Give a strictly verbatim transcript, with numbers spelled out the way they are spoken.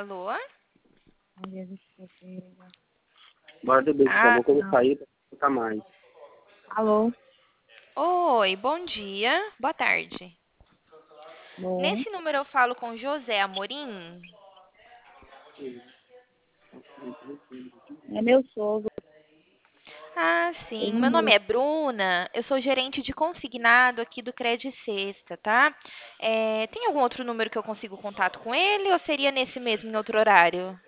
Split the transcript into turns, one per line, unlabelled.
Alô?
Maria José Pereira.
Guarda bem, por
Ah,
favor, quando sair, pra ficar mais.
Alô?
oi, bom dia. Boa tarde.
Bom.
Nesse número eu falo com José Amorim?
É meu sogro.
Ah, sim.
Ele
Meu nome
não...
é Bruna. Eu sou gerente de consignado aqui do Cred Sexta, tá? É, tem algum outro número que eu consigo contato com ele ou seria nesse mesmo em outro horário?